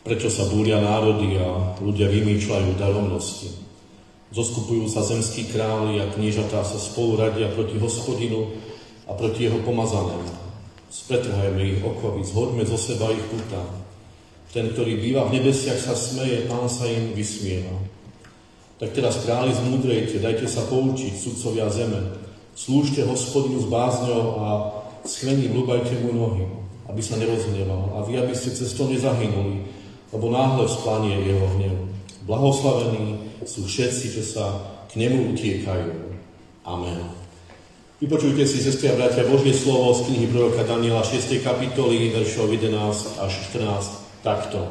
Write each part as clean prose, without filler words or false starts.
Prečo sa búria národy a ľudia vymýšľajú daromnosti? Zoskupujú sa zemskí králi a kniežatá sa spolu radia proti Hospodinu a proti jeho pomazanému. Spretrhajme ich okovy, zhoďme zo seba ich púta. Ten, ktorý býva v nebesiach, sa smeje, Pán sa im vysmieva. Tak teraz, králi, zmúdrejte, dajte sa poučiť, sudcovia zeme. Slúžte Hospodinu s bázňou a schvením ľúbajte mu nohy, aby sa nerozhneval, a vy, aby ste cez to nezahynuli, lebo náhle vzplanie jeho hnev. Blahoslavení sú všetci, čo sa k nemu utiekajú. Amen. Vypočujte si, sestri a bratia, Božie slovo z knihy proroka Daniela 6. kapitoly, veršov 11 až 14, takto.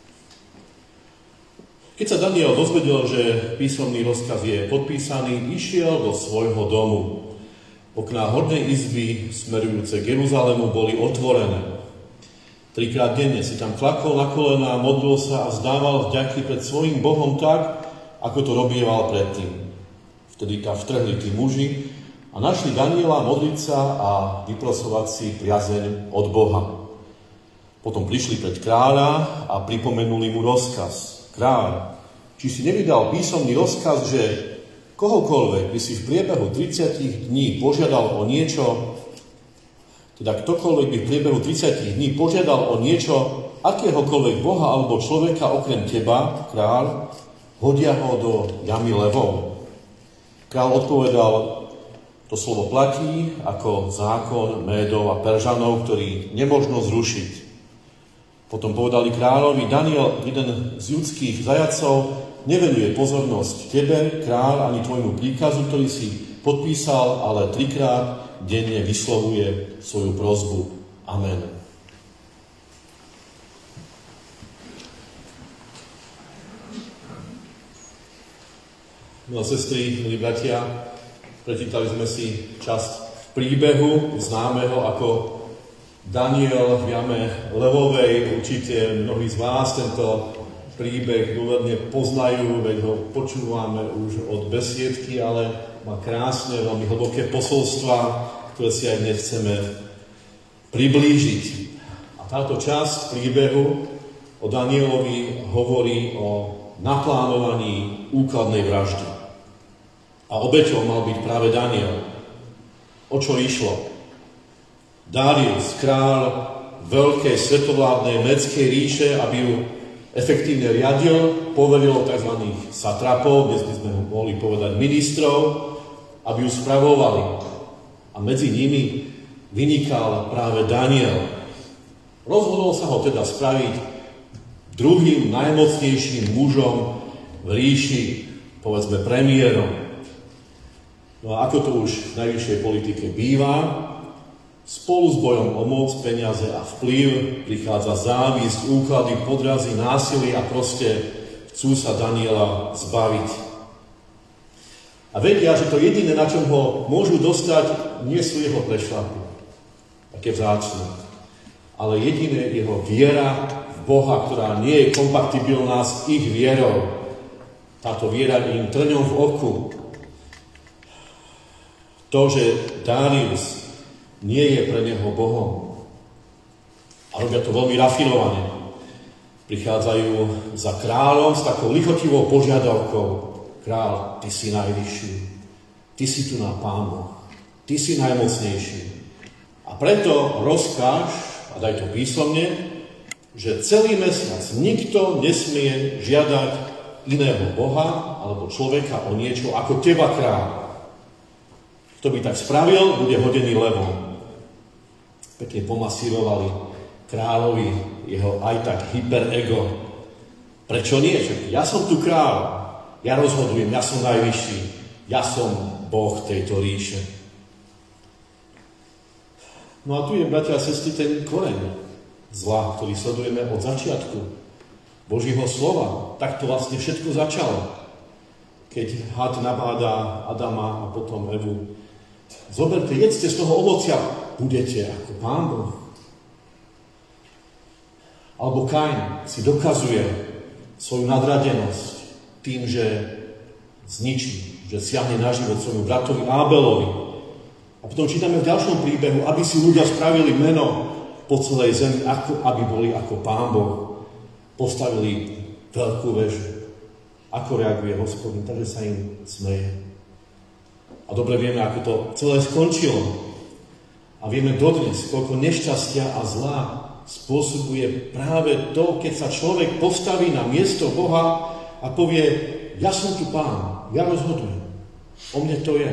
Keď sa Daniel dozvedel, že písomný rozkaz je podpísaný, išiel do svojho domu. Okná hornej izby, smerujúce k Jeruzalému, boli otvorené. 3-krát denne si tam klakol na kolená, modlil sa a vzdával vďaky pred svojím Bohom tak, ako to robieval predtým. Vtedy tam vtrhli tí muži a našli Daniela modliť sa a vyprosovať si priazeň od Boha. Potom prišli pred kráľa a pripomenuli mu rozkaz. Kráľ, či si nevydal písomný rozkaz, že kohokoľvek by si v priebehu 30 dní požiadal o niečo, teda ktokoľvek by v priebehu 30 dní požiadal o niečo akéhokoľvek boha alebo človeka okrem teba, kráľ, hodia ho do jamy levov. Kráľ odpovedal, to slovo platí ako zákon Médov a Peržanov, ktorý nemožno zrušiť. Potom povedali kráľovi, Daniel, jeden z judských zajacov, nevenuje pozornosť tebe, kráľ, ani tvojmu príkazu, ktorý si podpísal, ale 3-krát denne vyslovuje svoju prosbu. Amen. Milé sestry, milí bratia, prečítali sme si časť príbehu známeho ako Daniel v jame levovej. Určite mnohí z vás tento príbeh dôverne poznajú, veď ho počúvame už od besiedky, ale má krásne, veľmi hlboké posolstva, ktoré si aj dnes chceme priblížiť. A táto časť príbehu o Danielovi hovorí o naplánovaní úkladnej vraždy. A obeťou mal byť práve Daniel. O čo išlo? Darius, kráľ veľkej svetovládnej Médskej ríše, aby ju efektívne riadil, poveril tzv. Satrapov, dnes by sme mohli povedať ministrov, aby ju spravovali. A medzi nimi vynikal práve Daniel. Rozhodol sa ho teda spraviť druhým najmocnejším mužom v ríši, povedzme premiérom. No a ako to už v najvyššej politike býva, spolu s bojom o moc, peniaze a vplyv prichádza závisť, úklady, podrazy, násilie a proste chcú sa Daniela zbaviť. A vedia, že to jediné, na čom ho môžu dostať, nie sú jeho prešľapy, také vzácne, ale jediné jeho viera v Boha, ktorá nie je kompatibilná s ich vierou. Táto viera je im trňom v oku. To, že Darius nie je pre neho Bohom. A robia to veľmi rafinovane. Prichádzajú za kráľom s takou lichotivou požiadavkou. Kráľ, ty si najvyšší. Ty si tu na Pán Boh. Ty si najmocnejší. A preto rozkáž, a daj to písomne, že celý mesiac nikto nesmie žiadať iného Boha alebo človeka o niečo ako teba, kráľ. Kto by tak spravil, bude hodený levom. Pekne pomasírovali kráľovi jeho aj tak hyperego. Prečo nie? Ja som tu kráľ. Ja rozhodujem, ja som najvyšší. Ja som Boh tejto ríše. No a tu je, bratia a sestry, ten koreň zla, ktorý sledujeme od začiatku Božího slova. Tak to vlastne všetko začalo. Keď had nabáda Adama a potom Evu. Zoberte, jedzte z toho ovocia, budete ako Pán Boh. Alebo Kain si dokazuje svoju nadradenosť tým, že zničí, že siahne na život svojmu bratovi Ábelovi. A potom čítame v ďalšom príbehu, aby si ľudia spravili meno po celej zemi, aby boli ako Pán Boh. postavili veľkú väžu. Ako reaguje Hospodin? Takže sa im smeje. A dobre vieme, ako to celé skončilo. A vieme dodnes, koľko nešťastia a zla spôsobuje práve to, keď sa človek postaví na miesto Boha a povie, ja som tu Pán, ja rozhodujem. O mne to je.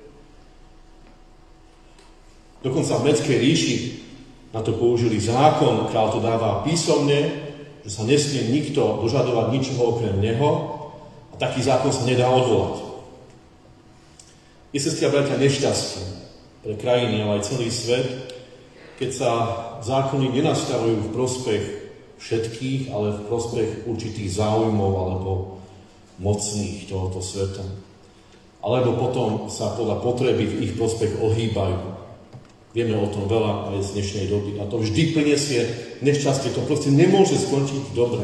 Dokonca v Médskej ríši na to použili zákon, kráľ to dáva písomne, že sa nesmie nikto dožadovať ničoho okrem neho a taký zákon sa nedá odvolať. Je, sestri a bratia, nešťastie pre krajiny, ale aj celý svet, keď sa zákony nenastavujú v prospech všetkých, ale v prospech určitých záujmov alebo mocných tohoto sveta. Alebo potom sa podľa potreby v ich prospech ohýbajú. Vieme o tom veľa aj z dnešnej doby. A to vždy prinesie nešťastie. To proste nemôže skončiť dobre.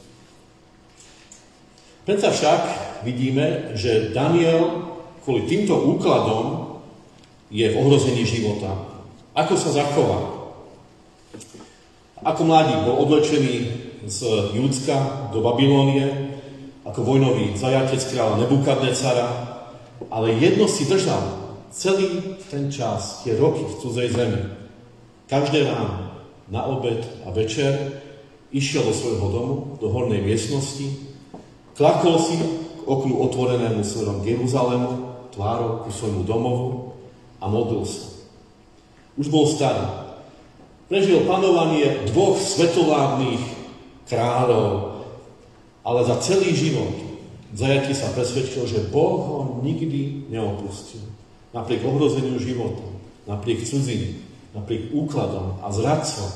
Predsa však vidíme, že Daniel kvôli týmto úkladom je v ohrození života. Ako sa zachová? Ako mladík bol odlečený z Júdska do Babilónie, ako vojnový zajatec kráľa Nebukadnecara, ale jedno si držal celý ten čas, tie roky v cudzej zemi. Každé ráno, na obed a večer išiel do svojho domu, do hornej miestnosti, klakol si k oknu otvorenému smerom k Jeruzalému, tvárou ku svojmu domovu a modlil sa. Už bol starý. Prežil panovanie 2 svetovládnych kráľov, ale za celý život zajatý sa presvedčil, že Boh ho nikdy neopustil. Napriek ohrozeniu života, napriek cudzine, napriek úkladom a zradcom.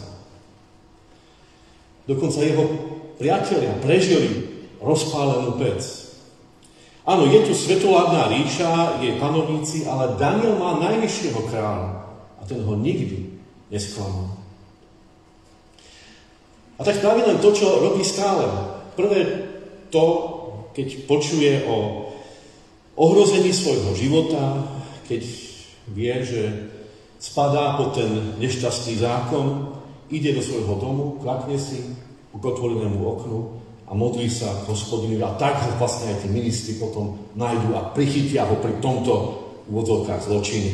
Dokonca jeho priatelia prežili rozpálenú pec. Áno, je tu svetovládna ríša, jej panovníci, ale Daniel má najvyššieho kráľa a ten ho nikdy nesklamal. A tak spraví len to, čo robí stále. Prvé to, keď počuje o ohrození svojho života, keď vie, že spadá pod ten nešťastný zákon, ide do svojho domu, klakne si k otvorenému oknu a modlí sa k Hospodinovi. A tak ho vlastne aj tí ministri potom nájdu a prichytia ho pri tomto úvodzovkách zločine.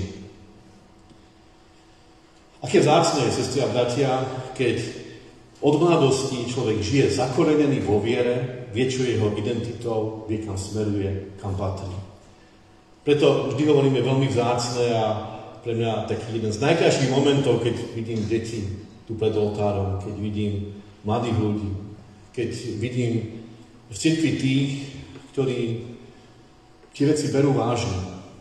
Aké vzácne je, sestri a bratia, keď od mladosti človek žije zakorenený vo viere, vie, čo je jeho identitou, vie, kam smeruje, kam patrí. Preto vždy hovoríme veľmi vzácne a pre mňa taký jeden z najkrajších momentov, keď vidím deti tu pred oltárom, keď vidím mladých ľudí, keď vidím v cirkvi tých, ktorí tie veci berú vážne.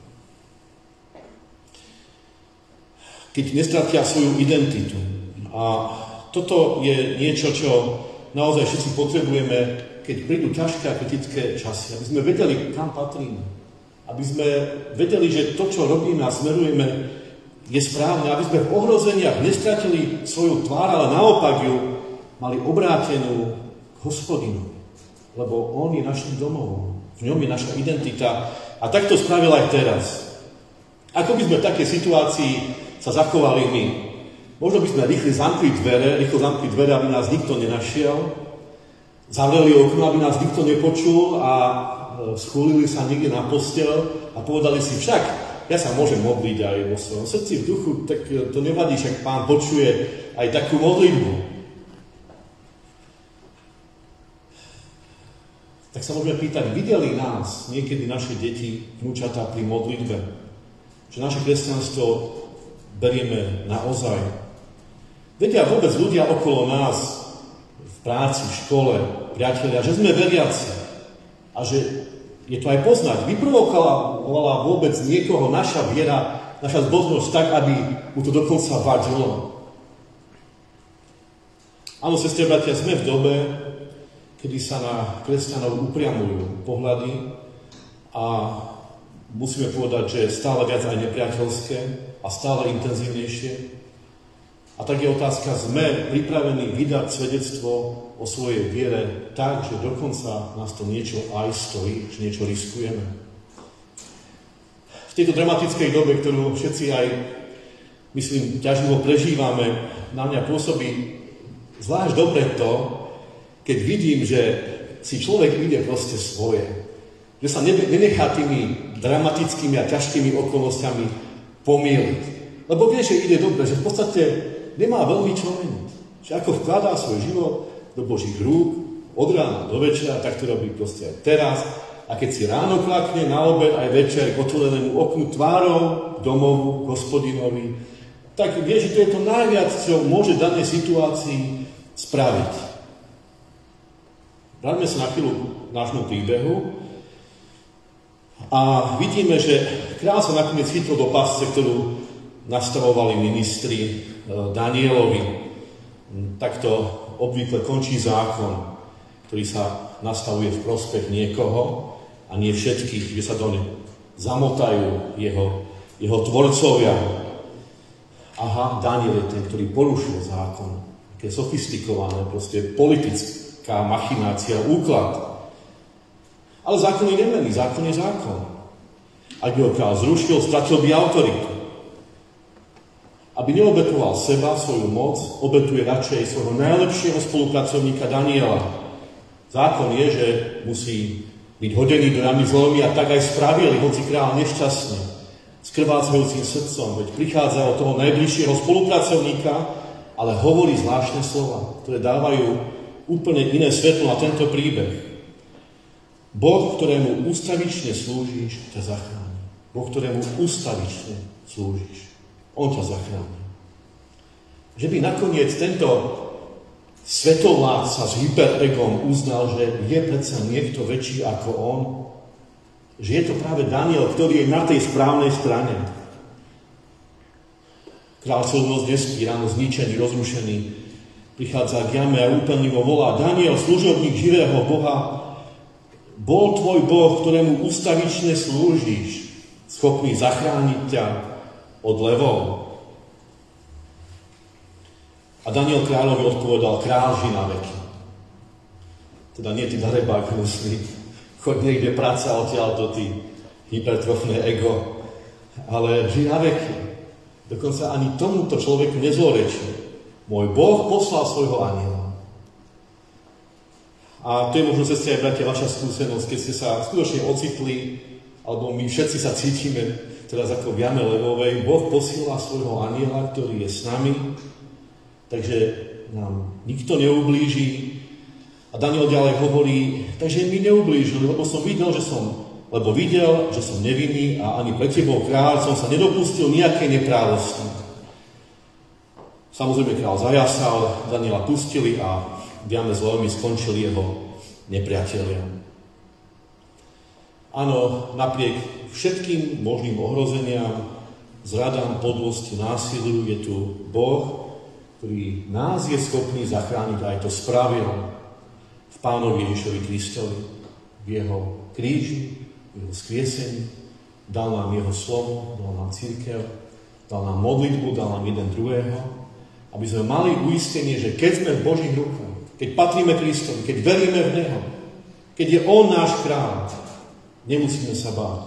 Keď nestratia svoju identitu. A toto je niečo, čo naozaj všetci potrebujeme, keď prídu ťažké a kritické časy, aby sme vedeli, kam patríme. Aby sme vedeli, že to, čo robíme a smerujeme, je správne. Aby sme v ohrozeniach nestratili svoju tvár, ale naopak ju mali obrátenú k Hospodinu. Lebo On je našim domovom. V ňom je naša identita. A tak to spravil aj teraz. Ako by sme v takej situácii sa zachovali my? Možno by sme rýchlo zamkli dvere, aby nás nikto nenašiel. Zavreli okno, aby nás nikto nepočul a schúlili sa niekde na posteľ a povedali si, však ja sa môžem modliť aj vo svojom srdci, v duchu, tak to nevadí, však Pán počuje aj takú modlitbu. Tak sa môžeme pýtať, videli nás niekedy naše deti, vnúčatá pri modlitbe? Že naše kresťanstvo berieme naozaj? Vedia vôbec ľudia okolo nás, v práci, v škole, priatelia, že sme veriaci a že je to aj poznať. Vyprovokovala vôbec niekoho naša viera, naša zbožnosť tak, aby mu to dokonca vadilo. Áno, sestri a bratia, sme v dobe, kedy sa na kresťanov upriamujú pohľady a musíme povedať, že stále viac aj nepriateľské a stále intenzívnejšie. A tak je otázka, sme pripravení vydať svedectvo o svojej viere tak, že dokonca nás to niečo aj stojí, že niečo riskujeme. V tejto dramatickej dobe, ktorú všetci aj, myslím, ťažlivo prežívame, na mňa pôsobí zvlášť dobre to, keď vidím, že si človek ide proste svoje. Že sa nenechá tými dramatickými a ťažkými okolnostiami pomýliť. Lebo vie, že ide dobre, že v podstate nemá veľmi čo meniť. Že ako vkladá svoj život do Božích rúk, od rána do večera, tak to robí proste aj teraz. A keď si ráno klakne, na obed aj večer k otvorenému oknu tvárou domovu, Hospodinovi, tak vie, že to je to najviac, čo môže v danej situácii spraviť. Vráťme sa na chvíľu k nášmu príbehu a vidíme, že kráľ sa nakoniec chytil do pasce, ktorú nastavovali ministri Danielovi. Takto obvykle končí zákon, ktorý sa nastavuje v prospech niekoho a nie všetkých, že sa do ne zamotajú jeho tvorcovia. Aha, Daniel je ten, ktorý porušil zákon. Také sofistikované, proste politická machinácia, úklad. Ale zákon je nemenný, zákon je zákon. Ak by ho kráľ zrušil, stratil by autoritu. Aby neobetoval seba, svoju moc, obetuje radšej svojho najlepšieho spolupracovníka Daniela. Zákon je, že musí byť hodený do jamy zlomy a tak aj spravili, hoci kráľ nešťastne, s krvácajúcim srdcom, veď prichádza od toho najbližšieho spolupracovníka, ale hovorí zvláštne slova, ktoré dávajú úplne iné svetlo na tento príbeh. Boh, ktorému ústavične slúžiš, ťa zachráni. Boh, ktorému ústavične slúžiš, on ťa zachráni. Že by nakoniec tento svetovládca s hyperegom uznal, že je predsa niekto väčší ako on, že je to práve Daniel, ktorý je na tej správnej strane. Kráľ celú noc nespí, ráno zničený, rozrušený, prichádza k jame a úpenlivo volá: Daniel, služobník živého Boha, bol tvoj Boh, ktorému ústavične slúžiš, schopný zachrániť ťa od levov? A Daniel kráľovi odpovedal: Kráľ ži na veky. Teda nie ty darebák hnusný, choď niekde práca odtiaľto, ty hypertrofné ego, ale ži na veky. Dokonca ani tomuto človeku nezlorečil. Môj Boh poslal svojho anjela. A to je možno, sestri aj bratia, vaša skúsenosť, keď ste sa skutočne ocitli, alebo my všetci sa cítime teraz ako v jame levovej. Boh posiela svojho anjela, ktorý je s nami, takže nám nikto neublíži. A Daniel ďalej hovorí: takže mi neublížili, lebo videl, že som nevinný a ani pre tebou, kráľ, som sa nedopustil nejakej neprávosti. Samozrejme kráľ zajasal, Daniela pustili a v jame zlomy skončili jeho nepriatelia. Áno, napriek všetkým možným ohrozeniam, zradám, podlosti, násiliu, je tu Boh, ktorý nás je schopný zachrániť, aj to spravil v Pánovi Ježišovi Kristovi, v jeho kríži, v jeho skriesení, dal nám jeho slovo, dal nám cirkev, dal nám modlitbu, dal nám jeden druhého, aby sme mali uistenie, že keď sme v Božích rukách, keď patríme Kristovi, keď veríme v Neho, keď je On náš kráľ, nemusíme sa báť.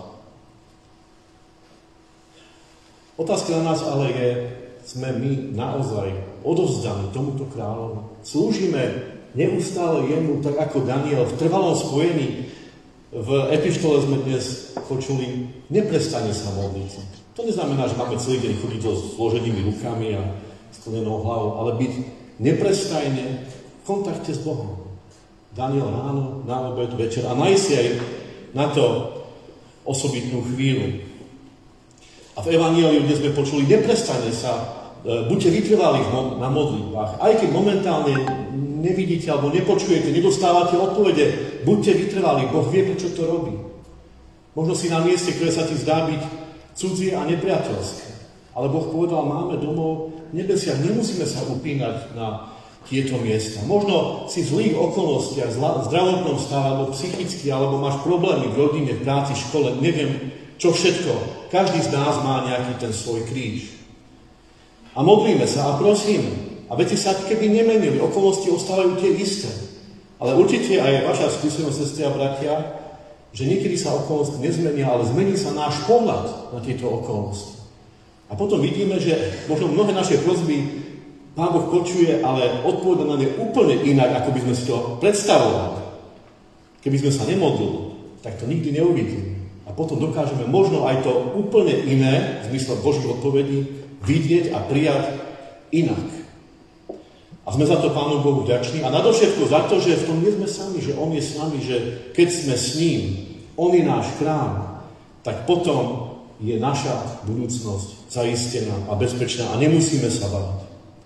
Otázka na nás ale je, sme my naozaj odovzdaní tomuto kráľovi? Slúžime neustále jemu, tak ako Daniel, v trvalom spojení. V epištole sme dnes počuli: neprestane sa modliť. To neznamená, že máme celý deň chodiť so zloženými rukami a sklonenou hlavou, ale byť neprestajne v kontakte s Bohom. Daniel ráno, na obed, večer a nájsť si aj na to osobitnú chvíľu. A v Evanjeliu dnes sme počuli: neprestane sa, buďte vytrvalí na modlitbách. Aj keď momentálne nevidíte alebo nepočujete, nedostávate odpovede, buďte vytrvalí, Boh vie, prečo to robí. Možno si na mieste, ktoré sa ti zdá byť cudzie a nepriateľské. Ale Boh povedal: máme domov v nebesiach, nemusíme sa upínať na tieto miesta. Možno si v zlých okolnostiach, zdravotnom stave, alebo psychicky, alebo máš problémy v rodine, v práci, v škole, neviem čo všetko. Každý z nás má nejaký ten svoj kríž. A modlíme sa a prosíme. A veci sa keby nemenili, okolnosti ostávajú tie isté. Ale určite aj vaša skúsenosť, sestri a bratia, že niekedy sa okolnosti nezmenia, ale zmení sa náš pohľad na tieto okolnosti. A potom vidíme, že možno mnohé naše prosby Pán Boh počuje, ale odpoveda nám je úplne inak, ako by sme si to predstavovali. Keby sme sa nemodlili, tak to nikdy neuvidíme. A potom dokážeme možno aj to úplne iné, v zmysle Božích odpovedí, vidieť a prijať inak. A sme za to Pánu Bohu vďační. A nadovšetko za to, že v tom nie sme sami, že On je s nami, že keď sme s ním, On je náš chrám, tak potom je naša budúcnosť zaistená a bezpečná a nemusíme sa báť.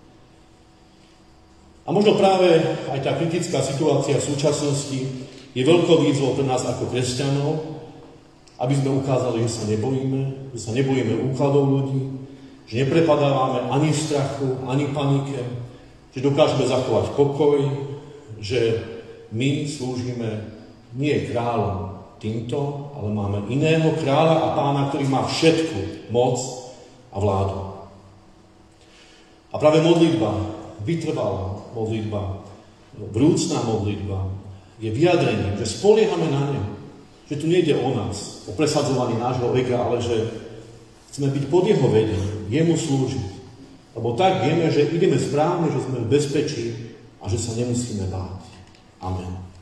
A možno práve aj tá kritická situácia v súčasnosti je veľkou výzvou pre nás ako kresťanov, aby sme ukázali, že sa nebojíme úkladov ľudí, že neprepadávame ani strachu, ani panike, že dokážeme zachovať pokoj, že my slúžime nie kráľom týmto, ale máme iného kráľa a pána, ktorý má všetku moc a vládu. A práve modlitba, vytrvalá modlitba, vrúcna modlitba je vyjadrením, že spoliehame na ňu, že tu nejde o nás, o presadzovanie nášho ega, ale že chceme byť pod jeho vedením, jemu slúžiť. Lebo tak vieme, že ideme správne, že sme v bezpečí a že sa nemusíme báť. Amen.